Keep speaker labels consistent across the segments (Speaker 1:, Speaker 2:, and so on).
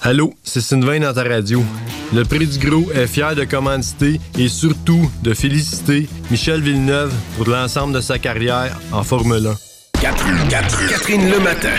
Speaker 1: Allô, c'est Sylvain dans ta radio. Le Prix du Gros est fier de commanditer et surtout de féliciter Michel Villeneuve pour l'ensemble de sa carrière en Formule 1.
Speaker 2: Catherine Le Matin.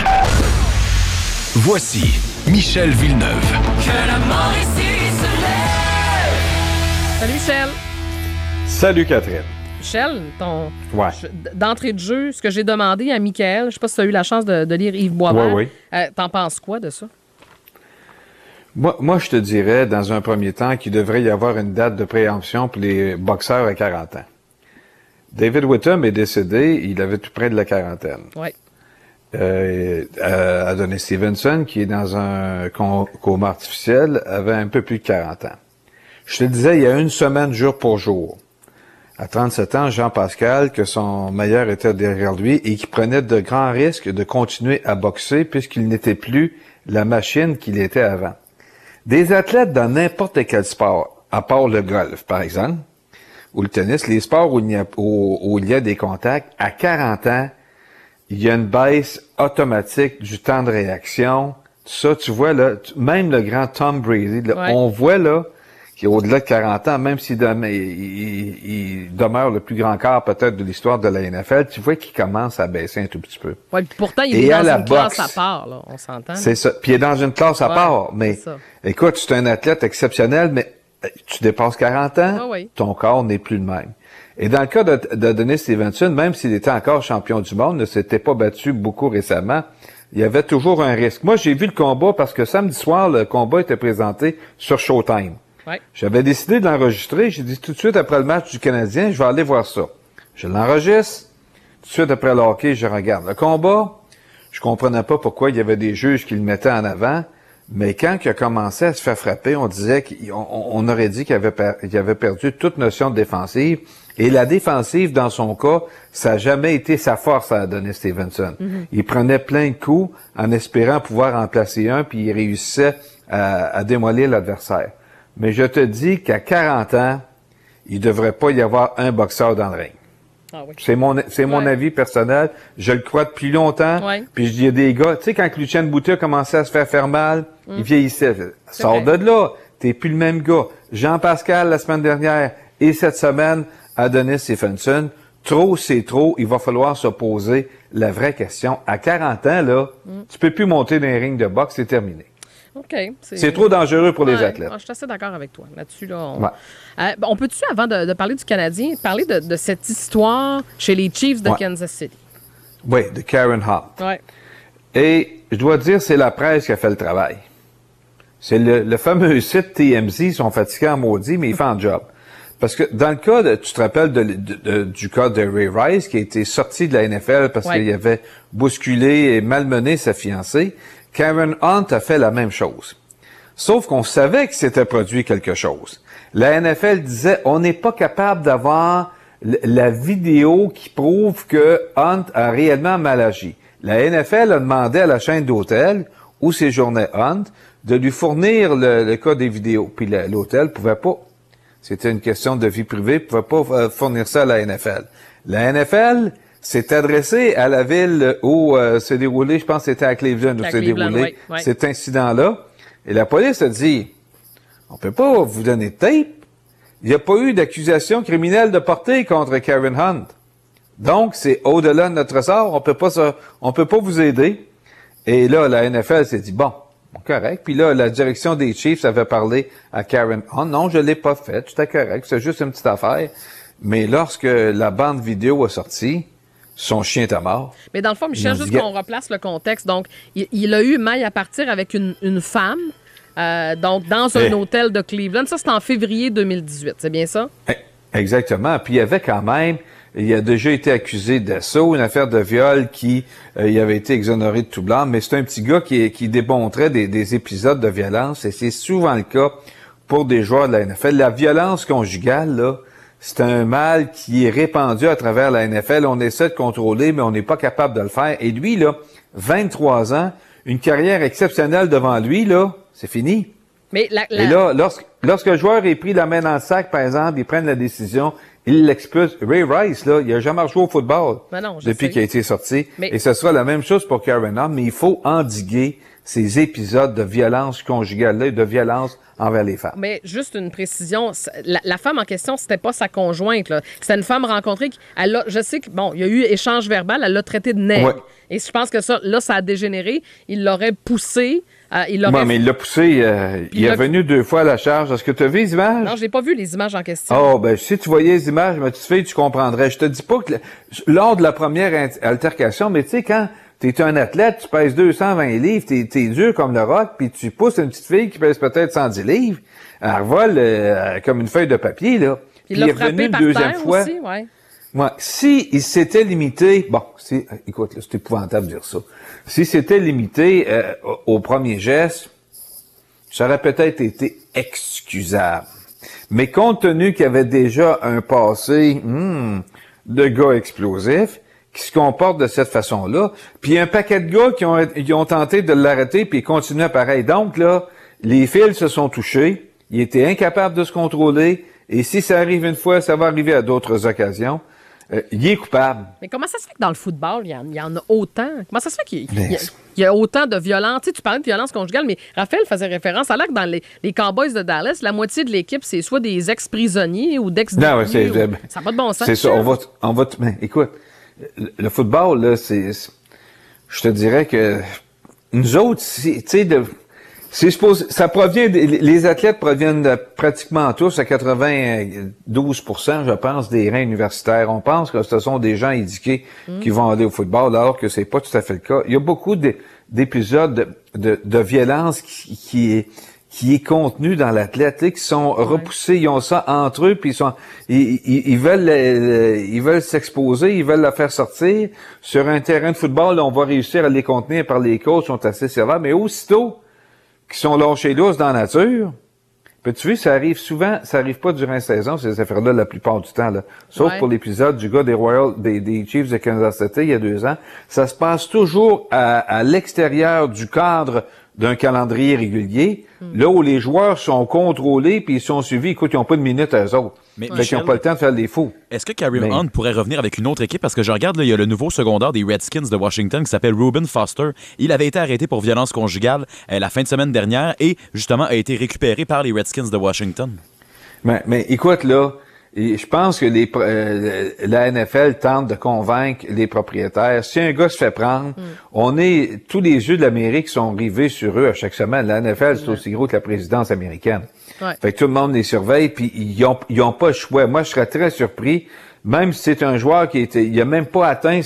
Speaker 2: Voici Michel Villeneuve.
Speaker 3: Que la mort ici se lève.
Speaker 4: Salut Michel.
Speaker 5: Salut Catherine.
Speaker 4: Michel,
Speaker 5: Ouais.
Speaker 4: d'entrée de jeu, ce que j'ai demandé à Mickaël, je sais pas si tu as eu la chance de lire Yves Boisvert.
Speaker 5: Oui.
Speaker 4: T'en penses quoi de ça?
Speaker 5: Moi, je te dirais, dans un premier temps, qu'il devrait y avoir une date de préemption pour les boxeurs à 40 ans. David Whittam est décédé, il avait tout près de la quarantaine.
Speaker 4: Oui.
Speaker 5: Adonis Stevenson, qui est dans un coma artificiel, avait un peu plus de 40 ans. Je te disais, il y a une semaine jour pour jour. À 37 ans, Jean Pascal, que son meilleur était derrière lui et qui prenait de grands risques de continuer à boxer puisqu'il n'était plus la machine qu'il était avant. Des athlètes dans n'importe quel sport, à part le golf, par exemple, ou le tennis, les sports où il y a des contacts, à 40 ans, il y a une baisse automatique du temps de réaction. Ça, tu vois, là, même le grand Tom Brady, là,
Speaker 4: Ouais.
Speaker 5: on voit, là, qu'il est au-delà de 40 ans, même s'il il demeure le plus grand quart, peut-être, de l'histoire de la NFL, tu vois qu'il commence à baisser un tout petit peu.
Speaker 4: Ouais, puis pourtant, il
Speaker 5: Et
Speaker 4: est
Speaker 5: à
Speaker 4: dans
Speaker 5: la
Speaker 4: une classe
Speaker 5: boxe,
Speaker 4: à part, là, on s'entend.
Speaker 5: C'est ça. Puis il est dans une classe à
Speaker 4: Ouais,
Speaker 5: part. Mais
Speaker 4: c'est ça.
Speaker 5: écoute, tu es un athlète exceptionnel, mais tu dépasses 40 ans,
Speaker 4: Oui.
Speaker 5: ton corps n'est plus le même. Et dans le cas d'Adonis Stevenson, même s'il était encore champion du monde, ne s'était pas battu beaucoup récemment, il y avait toujours un risque. Moi, j'ai vu le combat parce que samedi soir, le combat était présenté sur Showtime.
Speaker 4: Ouais.
Speaker 5: J'avais décidé de l'enregistrer. J'ai dit tout de suite après le match du Canadien, je vais aller voir ça. Je l'enregistre. Tout de suite après le hockey, je regarde le combat. Je comprenais pas pourquoi il y avait des juges qui le mettaient en avant. Mais quand il a commencé à se faire frapper, on disait qu'on aurait dit qu'il avait perdu toute notion de défensive. Et la défensive, dans son cas, ça n'a jamais été sa force à Adonis Stevenson. Mm-hmm. Il prenait plein de coups en espérant pouvoir en placer un, puis il réussissait à démolir l'adversaire. Mais je te dis qu'à 40 ans, il devrait pas y avoir un boxeur dans le ring.
Speaker 4: Ah oui.
Speaker 5: C'est mon avis personnel. Je le crois depuis longtemps.
Speaker 4: Ouais.
Speaker 5: Puis je dis, il y a des gars, tu sais, quand Lucien Boutet a commencé à se faire mal, il vieillissait. Sors de là. T'es plus le même gars. Jean-Pascal, la semaine dernière, et cette semaine, Adonis Stevenson. Trop, c'est trop. Il va falloir se poser la vraie question. À 40 ans, là, tu peux plus monter dans les rings de boxe, c'est terminé.
Speaker 4: OK.
Speaker 5: C'est trop dangereux pour les athlètes.
Speaker 4: Je suis assez d'accord avec toi. Là-dessus, là,
Speaker 5: Ouais.
Speaker 4: on peut-tu, avant de parler du Canadien, parler de cette histoire chez les Chiefs de Kansas City?
Speaker 5: Oui, de Karen Hunt.
Speaker 4: Oui.
Speaker 5: Et je dois dire, c'est la presse qui a fait le travail. C'est le fameux site TMZ, ils sont fatigants maudits, mais ils font un job. Parce que dans le cas, tu te rappelles du cas de Ray Rice, qui a été sorti de la NFL parce qu'il avait bousculé et malmené sa fiancée, Karen Hunt a fait la même chose. Sauf qu'on savait que s'était produit quelque chose. La NFL disait, on n'est pas capable d'avoir la vidéo qui prouve que Hunt a réellement mal agi. La NFL a demandé à la chaîne d'hôtels où séjournait Hunt de lui fournir le cas des vidéos. Puis l'hôtel pouvait pas. C'était une question de vie privée, pouvait pas fournir ça à la NFL. La NFL s'est adressée à la ville où s'est déroulé, je pense que c'était à Cleveland, où s'est déroulé cet incident-là. Et la police a dit, on peut pas vous donner de tape. Il n'y a pas eu d'accusation criminelle de portée contre Karen Hunt. Donc, c'est au-delà de notre sort. On peut pas vous aider. Et là, la NFL s'est dit, bon, correct. Puis là, la direction des Chiefs avait parlé à Karen Hunt. Non, je l'ai pas fait. C'était correct. C'est juste une petite affaire. Mais lorsque la bande vidéo a sorti, son chien était mort.
Speaker 4: Mais dans le fond, Michel, juste qu'on replace le contexte. Donc, il a eu maille à partir avec une femme, donc dans un hôtel de Cleveland. Ça, c'était en février 2018. C'est bien ça?
Speaker 5: Exactement. Puis il y avait quand même, il a déjà été accusé d'assaut, une affaire de viol qui il avait été exonéré de tout blanc. Mais c'est un petit gars qui démontrait des épisodes de violence. Et c'est souvent le cas pour des joueurs de la NFL. La violence conjugale, là, c'est un mal qui est répandu à travers la NFL. On essaie de contrôler, mais on n'est pas capable de le faire. Et lui, là, 23 ans, une carrière exceptionnelle devant lui, là, c'est fini.
Speaker 4: Mais
Speaker 5: Et là, lorsque le joueur est pris la main dans le sac, par exemple, ils prennent la décision, ils l'expulsent. Ray Rice, là, il a jamais joué au football
Speaker 4: non,
Speaker 5: depuis qu'il a été sorti.
Speaker 4: Mais...
Speaker 5: Et ce sera la même chose pour Karen Hunt, mais il faut endiguer ces épisodes de violence conjugale-là et de violence envers les femmes.
Speaker 4: Mais juste une précision, la femme en question, c'était pas sa conjointe, là. C'était une femme rencontrée je sais que, bon, il y a eu échange verbal, elle l'a traité de nègre.
Speaker 5: Ouais.
Speaker 4: Et je pense que ça a dégénéré. Il l'aurait poussé.
Speaker 5: Mais il l'a poussé, il est venu 2 fois à la charge. Est-ce que tu as vu les images?
Speaker 4: Non, je n'ai pas vu les images en question.
Speaker 5: Oh, ben, si tu voyais les images, ma petite fille, tu comprendrais. Je te dis pas que lors de la première altercation, mais tu sais, quand t'es un athlète, tu pèses 220 livres, t'es dur comme le roc, puis tu pousses une petite fille qui pèse peut-être 110 livres, elle revole comme une feuille de papier, là.
Speaker 4: Puis il est revenu une deuxième fois. Aussi, ouais.
Speaker 5: Ouais. Si il s'était limité, écoute, là, c'est épouvantable de dire ça. Si c'était limité au premier geste, ça aurait peut-être été excusable. Mais compte tenu qu'il y avait déjà un passé de gars explosifs qui se comportent de cette façon-là, puis un paquet de gars qui ont tenté de l'arrêter puis ils continuaient pareil. Donc là, les fils se sont touchés, il était incapable de se contrôler, et si ça arrive une fois, ça va arriver à d'autres occasions. Il est coupable.
Speaker 4: Mais comment ça se fait que dans le football, il y en a autant? Comment ça se fait qu'il y a autant de violence? Tu sais, tu parlais de violence conjugale, mais Raphaël faisait référence à là que dans les Cowboys de Dallas, la moitié de l'équipe, c'est soit des ex-prisonniers ou d'ex-détenus.
Speaker 5: Non,
Speaker 4: ça n'a pas de bon sens.
Speaker 5: C'est ça. Mais écoute, le football, là, je te dirais que nous autres, tu sais, les athlètes proviennent pratiquement tous à 92%, je pense, des rangs universitaires. On pense que ce sont des gens éduqués qui vont aller au football, alors que c'est pas tout à fait le cas. Il y a beaucoup d'épisodes de violence qui est contenu dans l'athlète, qui sont repoussés, ils ont ça entre eux, puis ils veulent s'exposer, ils veulent la faire sortir. Sur un terrain de football, là, on va réussir à les contenir par les coachs, sont assez sévères, mais aussitôt qui sont lâchés lousses dans la nature. Puis tu vois, ça arrive pas durant la saison, ces affaires-là, la plupart du temps, là. Sauf pour l'épisode du gars des Chiefs de Kansas City, il y a 2 ans. Ça se passe toujours à l'extérieur du cadre d'un calendrier régulier, là où les joueurs sont contrôlés puis ils sont suivis. Écoute, ils n'ont pas de minutes à eux autres.
Speaker 6: Mais
Speaker 5: ils n'ont pas le temps de faire des fous.
Speaker 6: Est-ce que Kareem Hunt pourrait revenir avec une autre équipe? Parce que je regarde, là, il y a le nouveau secondaire des Redskins de Washington qui s'appelle Reuben Foster. Il avait été arrêté pour violence conjugale la fin de semaine dernière et, justement, a été récupéré par les Redskins de Washington.
Speaker 5: Mais écoute, là, je pense que la NFL tente de convaincre les propriétaires. Si un gars se fait prendre, tous les yeux de l'Amérique sont rivés sur eux à chaque semaine. La NFL, c'est aussi gros que la présidence américaine. Ouais. Fait que tout le monde les surveille, puis ils ont pas le choix. Moi, je serais très surpris, même si c'est un joueur il a même pas atteint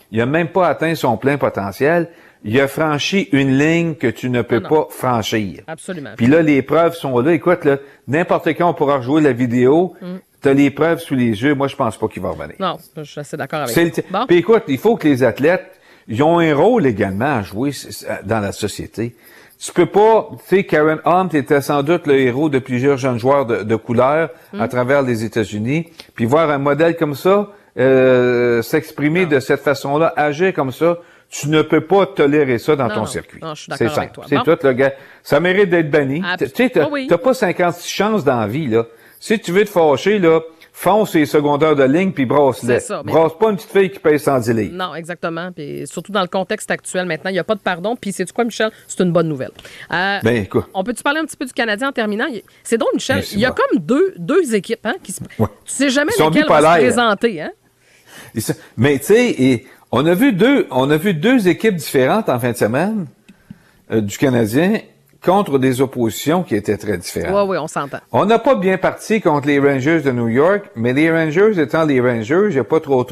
Speaker 5: son plein potentiel. Il a franchi une ligne que tu ne peux pas franchir.
Speaker 4: Absolument.
Speaker 5: Puis là, les preuves sont là. Écoute, là, n'importe quand on pourra rejouer la vidéo. T'as les preuves sous les yeux. Moi, je pense pas qu'il va revenir.
Speaker 4: Non, je suis assez d'accord avec toi.
Speaker 5: Bon. Puis écoute, il faut que les athlètes, ils ont un rôle également à jouer dans la société. Tu peux pas, tu sais, Kareem Hunt était sans doute le héros de plusieurs jeunes joueurs de couleur à travers les États-Unis. Puis voir un modèle comme ça s'exprimer de cette façon-là, agir comme ça, tu ne peux pas tolérer ça dans ton circuit.
Speaker 4: Non, je suis d'accord avec toi.
Speaker 5: C'est tout, le gars. Ça mérite d'être banni. Tu sais, t'as pas 56 chances dans la vie, là. Si tu veux te fâcher, là, fonce les secondaires de ligne puis brasse-les. Brasse pas une petite fille qui paye 110 livres.
Speaker 4: Non, exactement. Puis surtout dans le contexte actuel maintenant, il n'y a pas de pardon. Puis c'est quoi, Michel? C'est une bonne nouvelle.
Speaker 5: Écoute.
Speaker 4: On peut-tu parler un petit peu du Canadien en terminant? C'est drôle, Michel. Il y a comme deux équipes, hein, qui se... Tu sais jamais lesquelles vont se présenter, hein?
Speaker 5: Mais tu sais, on a vu deux équipes différentes en fin de semaine du Canadien contre des oppositions qui étaient très différentes.
Speaker 4: Oui, on s'entend.
Speaker 5: On n'a pas bien parti contre les Rangers de New York, mais les Rangers étant les Rangers, il n'y a pas trop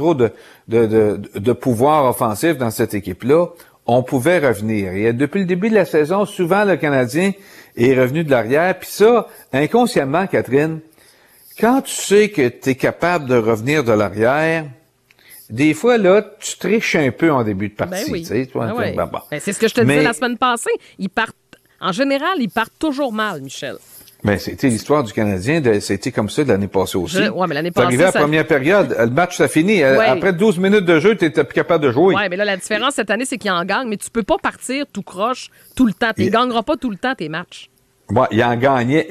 Speaker 5: de pouvoir offensif dans cette équipe-là. On pouvait revenir. Et depuis le début de la saison, souvent le Canadien est revenu de l'arrière. Puis ça, inconsciemment, Catherine, quand tu sais que tu es capable de revenir de l'arrière, des fois, là, tu triches un peu en début de partie.
Speaker 4: Oui.
Speaker 5: Tu sais, toi,
Speaker 4: c'est ce que je te disais la semaine passée. En général, ils partent toujours mal, Michel.
Speaker 5: Ben, c'était l'histoire du Canadien, c'était comme ça l'année passée aussi.
Speaker 4: Oui, mais l'année passée.
Speaker 5: Arrivé à la première période, le match, ça finit. Après 12 minutes de jeu, tu n'étais plus capable de jouer.
Speaker 4: Oui, mais là, la différence cette année, c'est qu'ils en gagnent, mais tu peux pas partir tout croche tout le temps. Tu ne gagneras pas tout le temps tes matchs.
Speaker 5: Ouais, il en gagnait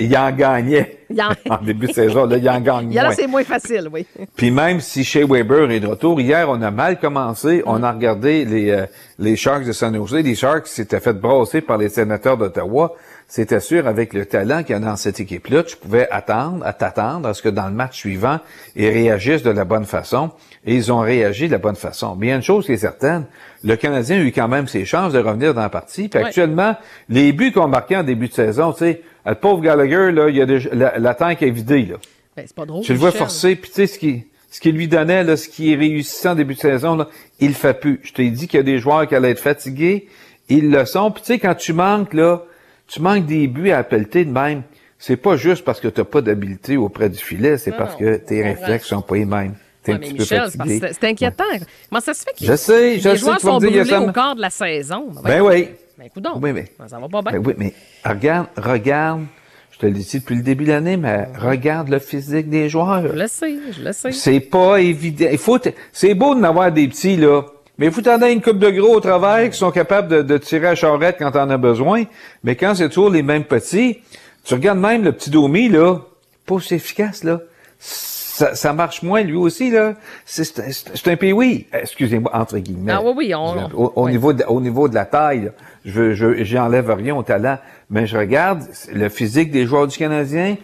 Speaker 5: en début de saison. Là, il en gagne
Speaker 4: Là,
Speaker 5: moins.
Speaker 4: c'est moins facile, oui.
Speaker 5: Puis même si Shea Weber est de retour, hier, on a mal commencé. On a regardé les Sharks de San Jose. Les Sharks s'étaient fait brasser par les Sénateurs d'Ottawa. C'était sûr, avec le talent qu'il y a dans cette équipe-là, tu pouvais t'attendre à ce que dans le match suivant, ils réagissent de la bonne façon. Et ils ont réagi de la bonne façon. Mais il y a une chose qui est certaine, le Canadien a eu quand même ses chances de revenir dans la partie. Puis actuellement, les buts qu'on marquait en début de saison, tu sais, le pauvre Gallagher, là, il y a déjà, la tank est vidée, là.
Speaker 4: Ben, c'est pas drôle.
Speaker 5: Tu le vois
Speaker 4: Michel.
Speaker 5: forcer, puis tu sais, ce qui lui donnait, là, ce qui réussissait en début de saison, là, il le fait plus. Je t'ai dit qu'il y a des joueurs qui allaient être fatigués. Ils le sont. Puis tu sais, quand tu manques, là, tu manques des buts à pelleter de même. C'est pas juste parce que t'as pas d'habileté auprès du filet, c'est parce que tes réflexes sont pas les mêmes. T'es un petit peu
Speaker 4: Michel,
Speaker 5: fatigué.
Speaker 4: c'est inquiétant. Comment ça se fait que
Speaker 5: Je sais,
Speaker 4: les joueurs
Speaker 5: tu vas
Speaker 4: sont
Speaker 5: me dire,
Speaker 4: brûlés au quart de la saison?
Speaker 5: Ben oui.
Speaker 4: Ben, coudonc.
Speaker 5: Oui, mais.
Speaker 4: Ça va pas bien.
Speaker 5: Ben oui, mais regarde, je te le dis depuis le début de l'année, mais regarde le physique des joueurs.
Speaker 4: Je le sais.
Speaker 5: C'est pas évident. C'est beau d'en avoir des petits, là. Mais il faut t'en donner une coupe de gros au travail qui sont capables de tirer à charrette quand t'en as besoin. Mais quand c'est toujours les mêmes petits, tu regardes même le petit Domi, là, pas aussi efficace, là. Ça marche moins, lui aussi, là. C'est un pays, excusez-moi, entre guillemets.
Speaker 4: Ah oui,
Speaker 5: Au niveau de la taille, là, j'enlève rien au talent. Mais je regarde le physique des joueurs du Canadien.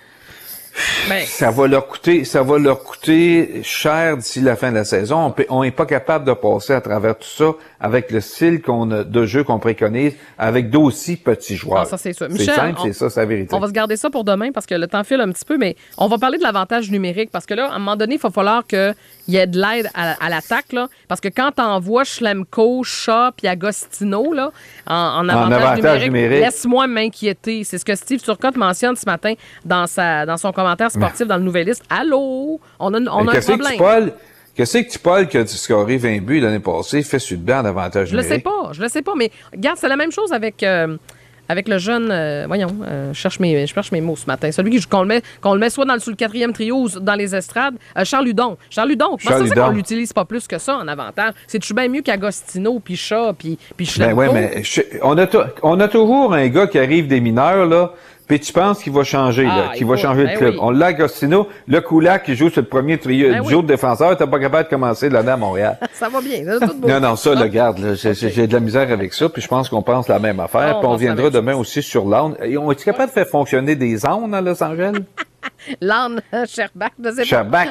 Speaker 4: Ben,
Speaker 5: Ça va leur coûter cher d'ici la fin de la saison. On n'est pas capable de passer à travers tout ça avec le style de jeu qu'on préconise, avec d'aussi petits joueurs.
Speaker 4: Ah, ça, c'est sûr.
Speaker 5: C'est
Speaker 4: Michel,
Speaker 5: simple, c'est ça, c'est la vérité.
Speaker 4: on va se garder ça pour demain parce que le temps file un petit peu, mais on va parler de l'avantage numérique parce que là, à un moment donné, il va falloir qu'il y ait de l'aide à l'attaque, là, parce que quand t'envoies Schlemko, Shaw puis Agostino, là, en avantage numérique, laisse-moi m'inquiéter. C'est ce que Steve Turcotte mentionne ce matin dans son commentaire sportif dans le Nouvelliste. Allô? On a un problème.
Speaker 5: Qu'est-ce que Paul, qui a scoré 20 buts l'année passée, fait sur le banc d'avantage numérique?
Speaker 4: Je le sais pas, mais regarde, c'est la même chose avec le jeune, je cherche mes mots ce matin. Celui qu'on le met soit sous le 4e trio ou dans les estrades, Charles Hudon. Charles Hudon, comment ça se fait qu'on l'utilise pas plus que ça en avantage? C'est-tu bien mieux qu'Agostino, puis Shaw, puis Schlemko?
Speaker 5: Ben ouais, mais on a toujours un gars qui arrive des mineurs, là, puis tu penses qu'il va changer, de club.
Speaker 4: Oui.
Speaker 5: On l'a Agostino, le Kulak qui joue sur le premier trio, duo de défenseurs, t'es pas capable de commencer l'année à Montréal.
Speaker 4: Ça va bien, c'est tout beau.
Speaker 5: Non, ça, là, regarde, là, j'ai de la misère avec ça, puis je pense qu'on pense la même affaire, puis on viendra demain aussi sur l'onde. On est capable de faire fonctionner des ondes à Los Angeles?
Speaker 4: L'âne Sherbach, je sais pas.
Speaker 5: Sherbach,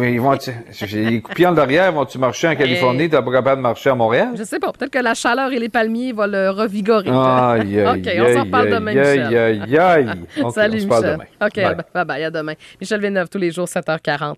Speaker 5: les coupillons derrière, vont-tu marcher en Californie? T'es pas capable de marcher à Montréal?
Speaker 4: Je sais pas. Peut-être que la chaleur et les palmiers vont le revigorer.
Speaker 5: Aïe,
Speaker 4: OK, on s'en reparle demain, Michel.
Speaker 5: Aïe. Okay,
Speaker 4: Salut,
Speaker 5: on se parle
Speaker 4: Michel.
Speaker 5: demain.
Speaker 4: OK, bye, à demain. Michel Villeneuve, tous les jours, 7h40.